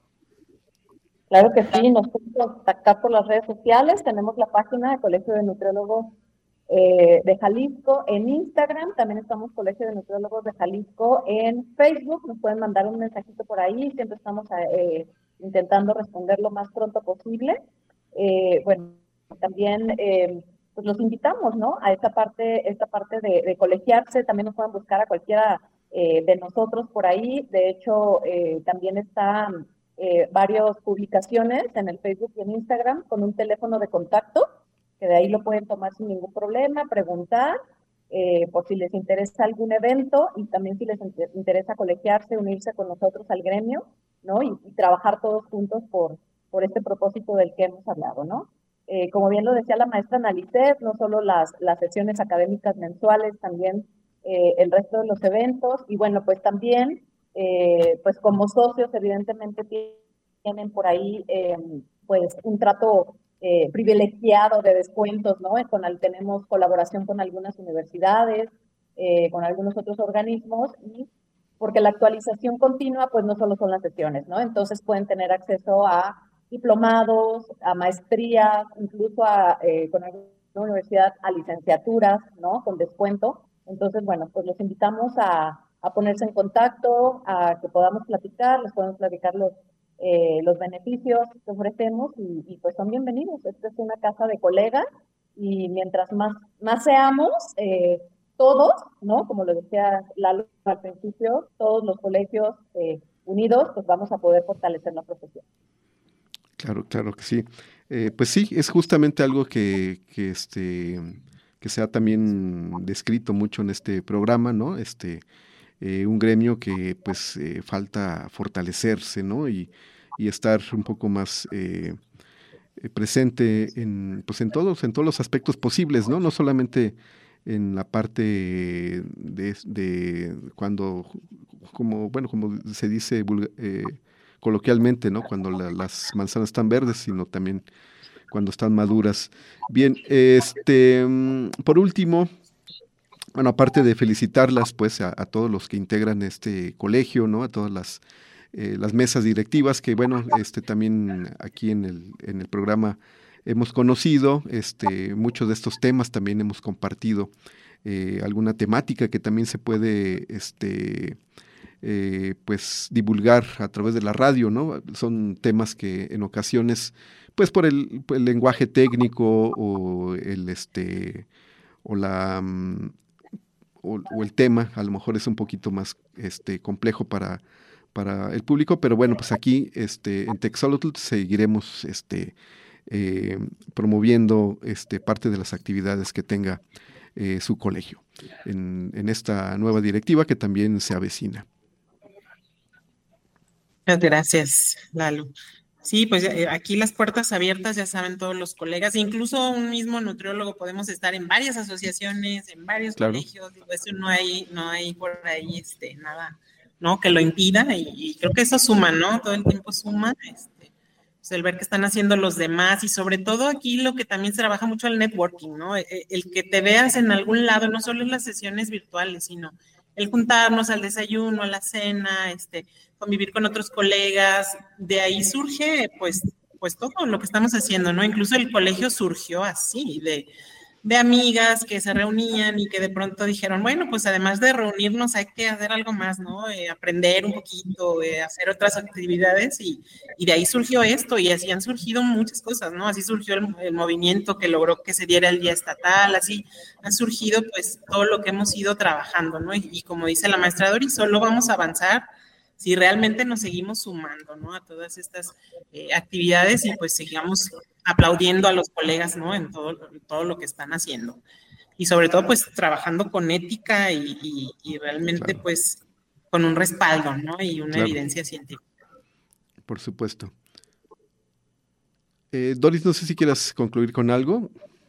Claro que sí, nos pueden contactar por las redes sociales. Tenemos la página de Colegio de Nutriólogos eh, de Jalisco en Instagram. También estamos Colegio de Nutriólogos de Jalisco en Facebook. Nos pueden mandar un mensajito por ahí. Siempre estamos eh, intentando responder lo más pronto posible. Eh, bueno, también eh, pues los invitamos, ¿no? A esta parte, esta parte de, de colegiarse. También nos pueden buscar a cualquiera eh, de nosotros por ahí. De hecho, eh, también está eh, varias publicaciones en el Facebook y en Instagram con un teléfono de contacto, que de ahí lo pueden tomar sin ningún problema, preguntar eh, por si les interesa algún evento y también si les interesa colegiarse, unirse con nosotros al gremio, ¿no? Y, y trabajar todos juntos por, por este propósito del que hemos hablado, ¿no? Eh, como bien lo decía la maestra Analicet, no solo las, las sesiones académicas mensuales, también eh, el resto de los eventos, y bueno, pues también, eh, pues como socios, evidentemente tienen por ahí, eh, pues un trato eh, privilegiado de descuentos, ¿no? Con el, tenemos colaboración con algunas universidades, eh, con algunos otros organismos, y porque la actualización continua, pues no solo son las sesiones, ¿no? Entonces pueden tener acceso a diplomados, a maestrías, incluso a, eh, con alguna universidad, a licenciaturas, ¿no? Con descuento. Entonces, bueno, pues los invitamos a, a ponerse en contacto, a que podamos platicar, les podemos platicar los, eh, los beneficios que ofrecemos y, y pues son bienvenidos. Esta es una casa de colegas y mientras más, más seamos, eh, todos, ¿no? Como lo decía Lalo al principio, todos los colegios eh, unidos, pues vamos a poder fortalecer la profesión. Claro, claro que sí. Eh, pues sí, es justamente algo que, que, este, que se ha también descrito mucho en este programa, ¿no? Este, eh, un gremio que pues eh, falta fortalecerse, ¿no? Y, y estar un poco más, eh, eh, presente en, pues en todos, en todos los aspectos posibles, ¿no? No solamente en la parte de, de cuando, como, bueno, como se dice vulga, eh, coloquialmente, ¿no? Cuando la, las manzanas están verdes, sino también cuando están maduras. Bien, este, por último, bueno, aparte de felicitarlas, pues, a, a todos los que integran este colegio, ¿no? A todas las, eh, las mesas directivas que, bueno, este, también aquí en el, en el programa hemos conocido, este, muchos de estos temas también hemos compartido, eh, alguna temática que también se puede, este, eh, pues, divulgar a través de la radio, ¿no? Son temas que en ocasiones, pues, por el, por el lenguaje técnico o el, este, o la o, o el tema, a lo mejor es un poquito más, este, complejo para para el público, pero bueno, pues aquí, este, en Texolotl seguiremos, este, Eh, promoviendo este, parte de las actividades que tenga eh, su colegio en, en esta nueva directiva que también se avecina. Muchas gracias, Lalo. Sí, pues eh, aquí las puertas abiertas, ya saben todos los colegas, incluso un mismo nutriólogo podemos estar en varias asociaciones, en varios claro. colegios, digo, eso no hay, no hay por ahí este, nada, ¿no? Que lo impida y, y creo que eso suma, ¿no? Todo el tiempo suma, este, el ver qué están haciendo los demás y sobre todo aquí lo que también se trabaja mucho el networking, ¿no? El, el que te veas en algún lado, no solo en las sesiones virtuales, sino el juntarnos al desayuno, a la cena, este, convivir con otros colegas, de ahí surge pues, pues todo lo que estamos haciendo, ¿no? Incluso el colegio surgió así, de, de amigas que se reunían y que de pronto dijeron, bueno, pues además de reunirnos hay que hacer algo más, ¿no? Eh, aprender un poquito, eh, hacer otras actividades y, y de ahí surgió esto y así han surgido muchas cosas, ¿no? Así surgió el, el movimiento que logró que se diera el día estatal, así han surgido pues todo lo que hemos ido trabajando, ¿no? Y, y como dice la maestra Dori, solo vamos a avanzar si realmente nos seguimos sumando, ¿no? A todas estas eh, actividades y pues sigamos aplaudiendo a los colegas, ¿no? En todo, en todo lo que están haciendo. Y sobre todo, pues, trabajando con ética y, y, y realmente, claro. pues, con un respaldo, ¿no? Y una claro. evidencia científica. Por supuesto. Eh, Doris, no sé si quieras concluir con algo.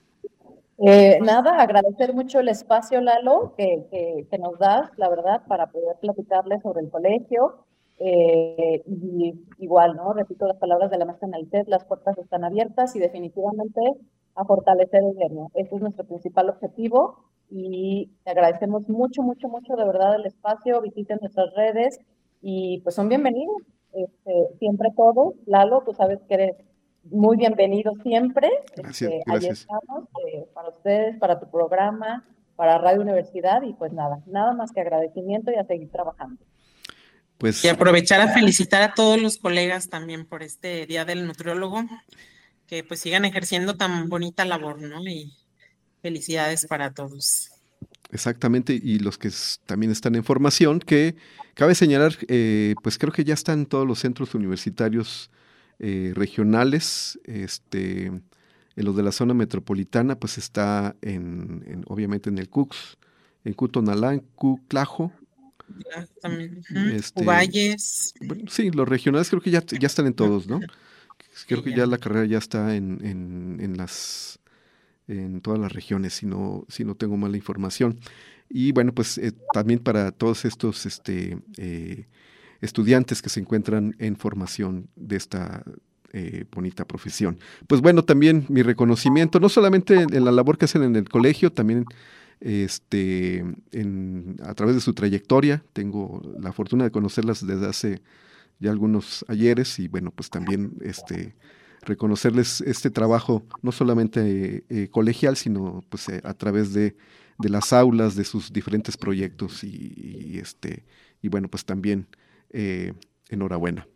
Eh, nada, agradecer mucho el espacio, Lalo, que, que, que nos das, la verdad, para poder platicarles sobre el colegio. Eh, y igual, ¿no? Repito las palabras de la maestra Analicet, las puertas están abiertas y definitivamente a fortalecer el gremio. Ese es nuestro principal objetivo y te agradecemos mucho, mucho, mucho de verdad el espacio, visiten nuestras redes y pues son bienvenidos, este, siempre todos. Lalo, tú sabes que eres muy bienvenido siempre. Gracias, este, gracias. Ahí estamos eh, para ustedes, para tu programa, para Radio Universidad y pues nada, nada más que agradecimiento y a seguir trabajando. Pues, y aprovechar a felicitar a todos los colegas también por este Día del Nutriólogo, que pues sigan ejerciendo tan bonita labor, ¿no? Y felicidades para todos. Exactamente, y los que también están en formación, que cabe señalar, eh, pues creo que ya están todos los centros universitarios eh, regionales, este, en los de la zona metropolitana, pues está en, en obviamente en el C U C S, en Cutonalá, en Cuclajo, Ya, también. Uh-huh. este, Uvalles. Bueno, sí, los regionales creo que ya, ya están en todos, ¿no? Creo sí, que ya. ya la carrera ya está en, en, en las en todas las regiones, si no, si no tengo mala información. Y bueno, pues eh, también para todos estos este, eh, estudiantes que se encuentran en formación de esta eh, bonita profesión. Pues bueno, también mi reconocimiento, no solamente en, en la labor que hacen en el colegio, también Este, en, a través de su trayectoria. Tengo la fortuna de conocerlas desde hace ya algunos ayeres y bueno, pues también este, reconocerles este trabajo no solamente eh, eh, colegial, sino pues eh, a través de, de las aulas, de sus diferentes proyectos y, y este y bueno, pues también eh, enhorabuena.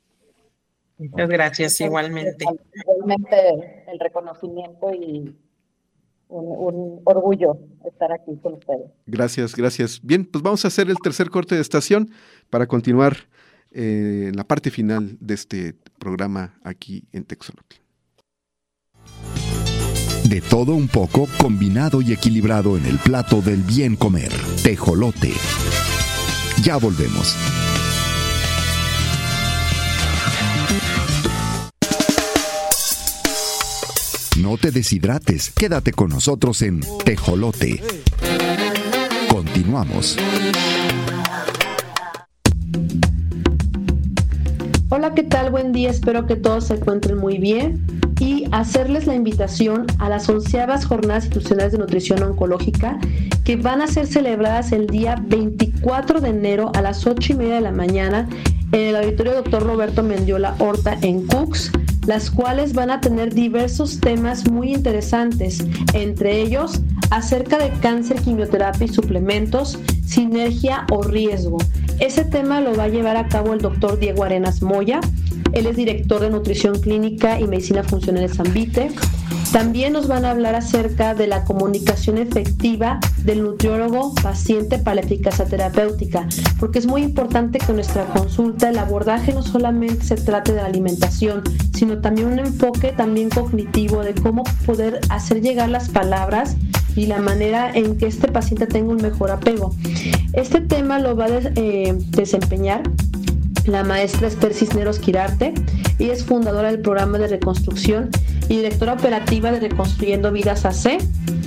Muchas gracias, igualmente. Igualmente el reconocimiento y Un, un orgullo estar aquí con ustedes. Gracias, gracias. Bien, pues vamos a hacer el tercer corte de estación para continuar eh, en la parte final de este programa aquí en Texolotl. De todo un poco, combinado y equilibrado en el plato del bien comer. Tejolote. Ya volvemos. No te deshidrates, quédate con nosotros en Tejolote. Continuamos. Hola, ¿qué tal? Buen día, espero que todos se encuentren muy bien y hacerles la invitación a las onceavas Jornadas Institucionales de Nutrición Oncológica que van a ser celebradas el día veinticuatro de enero a las ocho y media de la mañana en el Auditorio Doctor Roberto Mendiola Horta en Cux, las cuales van a tener diversos temas muy interesantes, entre ellos acerca de cáncer, quimioterapia y suplementos, sinergia o riesgo. Ese tema lo va a llevar a cabo el doctor Diego Arenas Moya. Él es director de Nutrición Clínica y Medicina Funcional de Sanvite. También nos van a hablar acerca de la comunicación efectiva del nutriólogo paciente para la eficacia terapéutica, porque es muy importante que en nuestra consulta el abordaje no solamente se trate de la alimentación, sino también un enfoque también cognitivo de cómo poder hacer llegar las palabras y la manera en que este paciente tenga un mejor apego. Este tema lo va a des, eh, desempeñar la maestra Esther Cisneros Quirarte. Ella es fundadora del programa de reconstrucción y directora operativa de Reconstruyendo Vidas A C.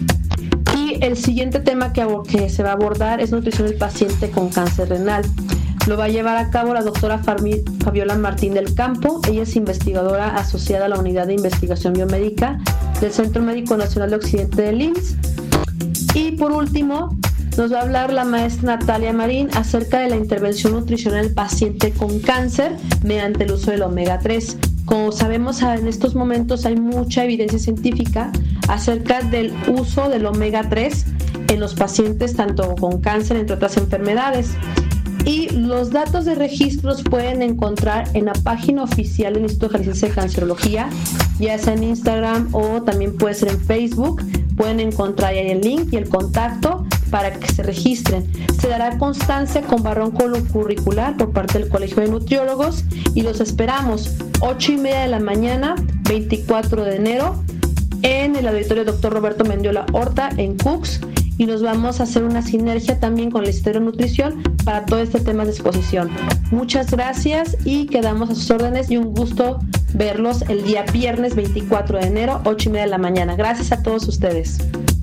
Y el siguiente tema que, que se va a abordar es nutrición del paciente con cáncer renal. Lo va a llevar a cabo la doctora Fabiola Martín del Campo. Ella es investigadora asociada a la Unidad de Investigación Biomédica del Centro Médico Nacional de Occidente del I M S S. Y por último, nos va a hablar la maestra Natalia Marín acerca de la intervención nutricional del paciente con cáncer mediante el uso del omega tres. Como sabemos, en estos momentos hay mucha evidencia científica acerca del uso del omega tres en los pacientes tanto con cáncer, entre otras enfermedades. Y los datos de registro los pueden encontrar en la página oficial del Instituto Jalisciense de Cancerología, ya sea en Instagram o también puede ser en Facebook. Pueden encontrar ahí el link y el contacto para que se registren. Se dará constancia con barrón curricular por parte del Colegio de Nutriólogos y los esperamos ocho y media de la mañana, veinticuatro de enero, en el Auditorio Doctor Roberto Mendiola Horta en Cux, y nos vamos a hacer una sinergia también con el Instituto de Nutrición para todo este tema de exposición. Muchas gracias y quedamos a sus órdenes y un gusto verlos el día viernes veinticuatro de enero, ocho y media de la mañana. Gracias a todos ustedes.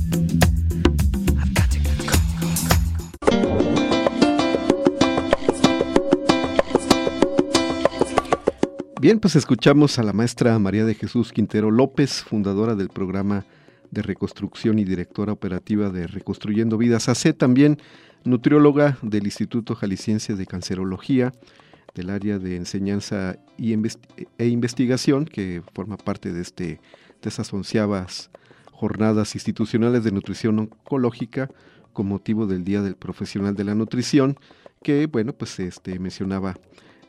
Bien, pues escuchamos a la maestra María de Jesús Quintero López, fundadora del programa de reconstrucción y directora operativa de Reconstruyendo Vidas A C, también nutrióloga del Instituto Jalisciense de Cancerología, del área de enseñanza y invest- e investigación, que forma parte de, este, de esas onceavas jornadas institucionales de nutrición oncológica con motivo del Día del Profesional de la Nutrición, que, bueno, pues este mencionaba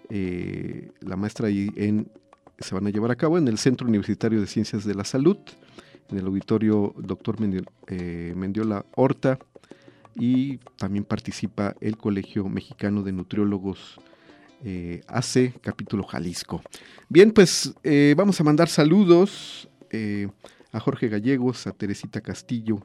eh, la maestra ahí en, se van a llevar a cabo en el Centro Universitario de Ciencias de la Salud, en el Auditorio Doctor Mendiola, eh, Mendiola Horta, y también participa el Colegio Mexicano de Nutriólogos eh, A C, capítulo Jalisco. Bien, pues eh, vamos a mandar saludos eh, a Jorge Gallegos, a Teresita Castillo,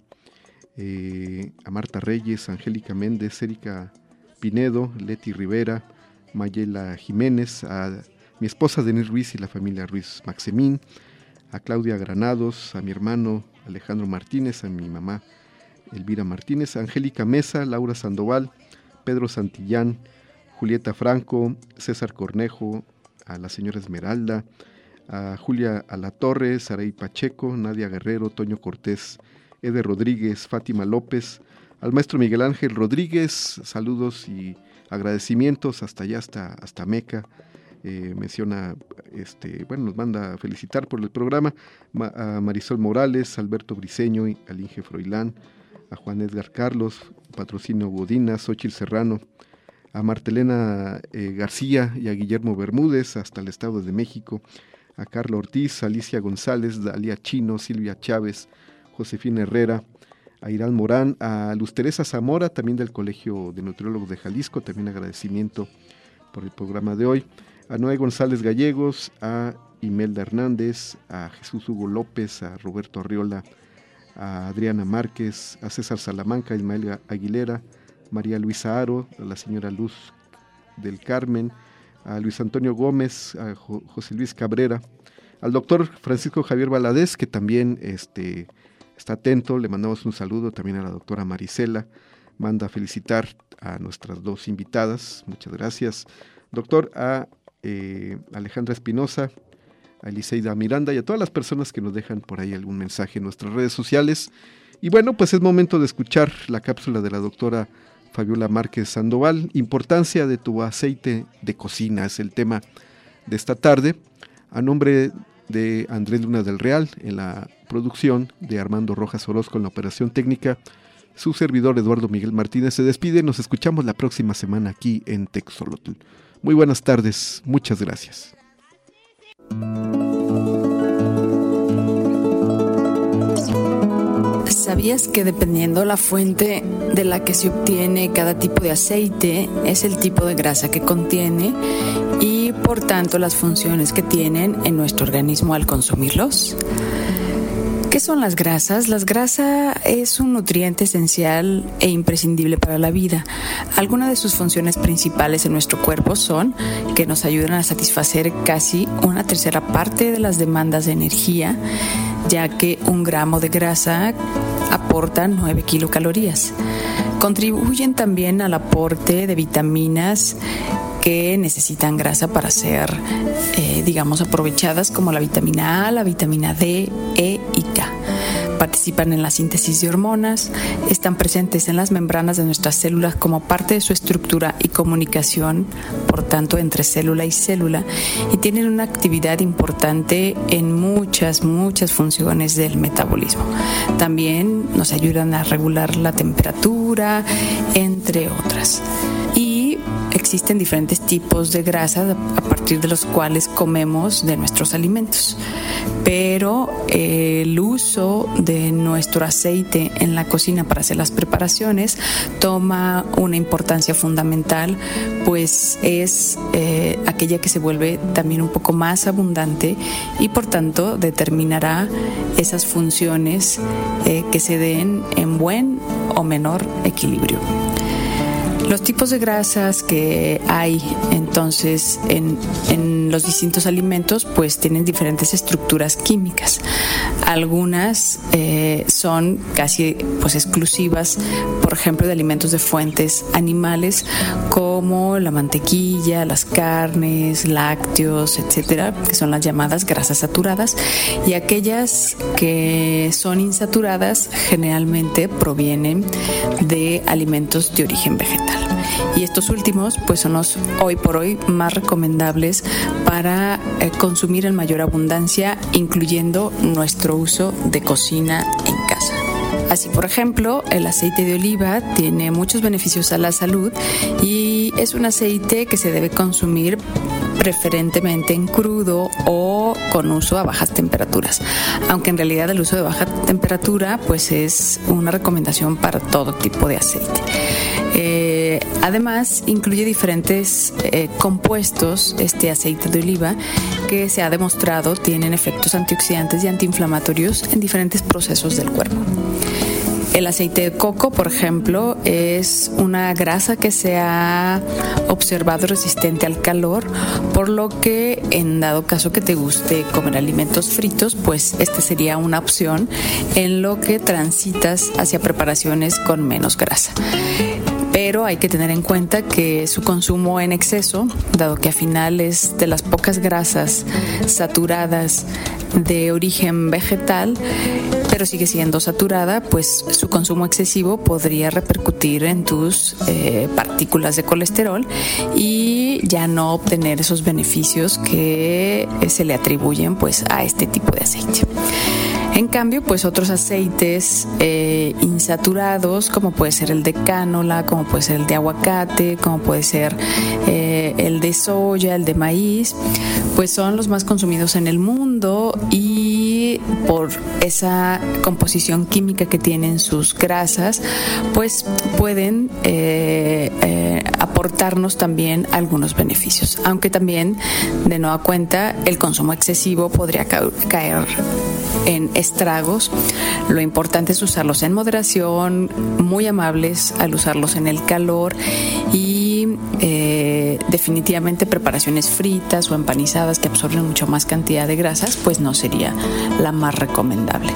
eh, a Marta Reyes, a Angélica Méndez, Erika Pinedo, Leti Rivera, Mayela Jiménez, a mi esposa Denise Ruiz y la familia Ruiz Maximín, a Claudia Granados, a mi hermano Alejandro Martínez, a mi mamá Elvira Martínez, a Angélica Mesa, Laura Sandoval, Pedro Santillán, Julieta Franco, César Cornejo, a la señora Esmeralda, a Julia Alatorre, Saraí Pacheco, Nadia Guerrero, Toño Cortés, Ede Rodríguez, Fátima López, al maestro Miguel Ángel Rodríguez, saludos y agradecimientos hasta allá, hasta, hasta Meca. Eh, menciona, este, bueno, nos manda a felicitar por el programa, Ma, a Marisol Morales, Alberto Briceño, al Inge Froilán, a Juan Edgar Carlos, Patrocinio Godina, Xóchitl Serrano, a Martelena eh, García y a Guillermo Bermúdez, hasta el Estado de México, a Carla Ortiz, Alicia González, Dalia Chino, Silvia Chávez, Josefina Herrera, a Irán Morán, a Luz Teresa Zamora, también del Colegio de Nutriólogos de Jalisco, también agradecimiento por el programa de hoy, a Noé González Gallegos, a Imelda Hernández, a Jesús Hugo López, a Roberto Arriola, a Adriana Márquez, a César Salamanca, a Ismael Aguilera, María Luisa Aro, a la señora Luz del Carmen, a Luis Antonio Gómez, a Jo- José Luis Cabrera, Al doctor Francisco Javier Valadez, que también este, está atento, le mandamos un saludo. También a la doctora Marisela, manda a felicitar a nuestras dos invitadas, muchas gracias. Doctor, a eh, Alejandra Espinosa, a Eliseida Miranda y a todas las personas que nos dejan por ahí algún mensaje en nuestras redes sociales. Y bueno, pues es momento de escuchar la cápsula de la doctora Fabiola Márquez Sandoval. Importancia de tu aceite de cocina es el tema de esta tarde. A nombre de Andrés Luna del Real en la producción, de Armando Rojas Orozco en la operación técnica, su servidor Eduardo Miguel Martínez se despide. Nos escuchamos la próxima semana aquí en Texolotl. Muy buenas tardes, muchas gracias. ¿Sabías que dependiendo la fuente de la que se obtiene cada tipo de aceite es el tipo de grasa que contiene y por tanto las funciones que tienen en nuestro organismo al consumirlos? ¿Qué son las grasas? Las grasas es un nutriente esencial e imprescindible para la vida. Algunas de sus funciones principales en nuestro cuerpo son que nos ayudan a satisfacer casi una tercera parte de las demandas de energía, ya que un gramo de grasa aporta nueve kilocalorías. Contribuyen también al aporte de vitaminas que necesitan grasa para ser, eh, digamos, aprovechadas, como la vitamina A, la vitamina D, E y K. Participan en la síntesis de hormonas, están presentes en las membranas de nuestras células como parte de su estructura y comunicación, por tanto, entre célula y célula, y tienen una actividad importante en muchas, muchas funciones del metabolismo. También nos ayudan a regular la temperatura, entre otras. Y existen diferentes tipos de grasas a partir de los cuales comemos de nuestros alimentos, pero el uso de nuestro aceite en la cocina para hacer las preparaciones toma una importancia fundamental, pues es eh, aquella que se vuelve también un poco más abundante y por tanto determinará esas funciones eh, que se den en buen o menor equilibrio. Los tipos de grasas que hay entonces en, en los distintos alimentos pues tienen diferentes estructuras químicas. Algunas eh, son casi pues exclusivas, por ejemplo, de alimentos de fuentes animales como la mantequilla, las carnes, lácteos, etcétera, que son las llamadas grasas saturadas, y aquellas que son insaturadas generalmente provienen de alimentos de origen vegetal. Y estos últimos pues son los hoy por hoy más recomendables para eh, consumir en mayor abundancia, incluyendo nuestro uso de cocina en casa. Así, por ejemplo, el aceite de oliva tiene muchos beneficios a la salud y es un aceite que se debe consumir preferentemente en crudo o con uso a bajas temperaturas, aunque en realidad el uso de baja temperatura pues es una recomendación para todo tipo de aceite. Eh, además, incluye diferentes eh, compuestos, este aceite de oliva, que se ha demostrado tienen efectos antioxidantes y antiinflamatorios en diferentes procesos del cuerpo. El aceite de coco, por ejemplo, es una grasa que se ha observado resistente al calor, por lo que en dado caso que te guste comer alimentos fritos, pues esta sería una opción en lo que transitas hacia preparaciones con menos grasa. Pero hay que tener en cuenta que su consumo en exceso, dado que al final es de las pocas grasas saturadas de origen vegetal, pero sigue siendo saturada, pues su consumo excesivo podría repercutir en tus eh, partículas de colesterol y ya no obtener esos beneficios que eh, se le atribuyen pues a este tipo de aceite. En cambio, pues otros aceites eh, insaturados, como puede ser el de cánola, como puede ser el de aguacate, como puede ser eh, el de soya, el de maíz, pues son los más consumidos en el mundo y y por esa composición química que tienen sus grasas, pues pueden eh, eh, aportarnos también algunos beneficios, aunque también de nueva cuenta el consumo excesivo podría ca- caer en estragos. Lo importante es usarlos en moderación, muy amables al usarlos en el calor y eh, definitivamente preparaciones fritas o empanizadas que absorben mucho más cantidad de grasas, pues no sería la más recomendable.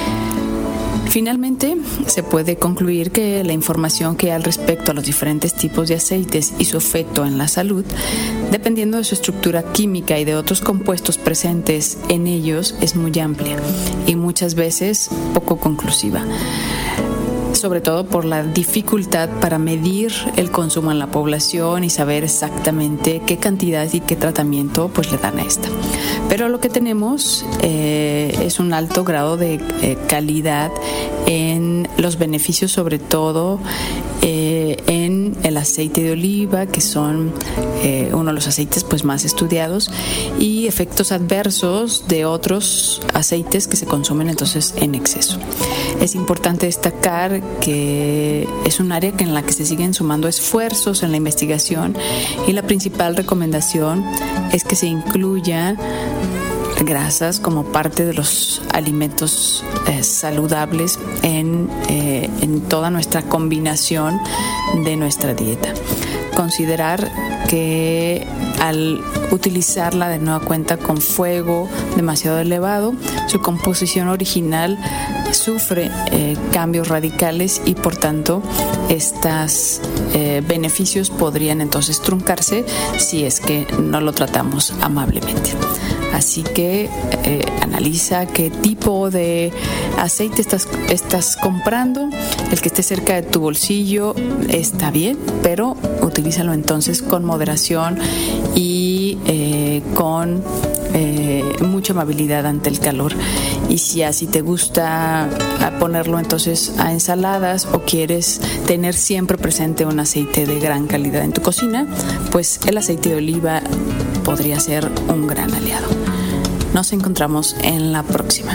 Finalmente, se puede concluir que la información que hay al respecto a los diferentes tipos de aceites y su efecto en la salud, dependiendo de su estructura química y de otros compuestos presentes en ellos, es muy amplia y muchas veces poco conclusiva, sobre todo por la dificultad para medir el consumo en la población y saber exactamente qué cantidad y qué tratamiento pues le dan a esta. Pero lo que tenemos eh, es un alto grado de eh, calidad en los beneficios, sobre todo eh, en el aceite de oliva, que son eh, uno de los aceites pues más estudiados, y efectos adversos de otros aceites que se consumen entonces en exceso. Es importante destacar que es un área en la que se siguen sumando esfuerzos en la investigación y la principal recomendación es que se incluya grasas como parte de los alimentos eh, saludables en, eh, en toda nuestra combinación de nuestra dieta. Considerar que al utilizarla de nueva cuenta con fuego demasiado elevado, su composición original sufre eh, cambios radicales y por tanto estos eh, beneficios podrían entonces truncarse si es que no lo tratamos amablemente. Así que eh, analiza qué tipo de aceite estás, estás comprando. El que esté cerca de tu bolsillo está bien, pero utilízalo entonces con moderación y eh, con eh, mucha amabilidad ante el calor. Y si así te gusta ponerlo entonces a ensaladas o quieres tener siempre presente un aceite de gran calidad en tu cocina, pues el aceite de oliva podría ser un gran aliado. Nos encontramos en la próxima.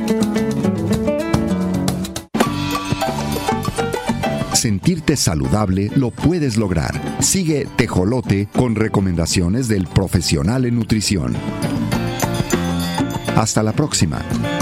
Sentirte saludable lo puedes lograr. Sigue Tejolote con recomendaciones del profesional en nutrición. Hasta la próxima.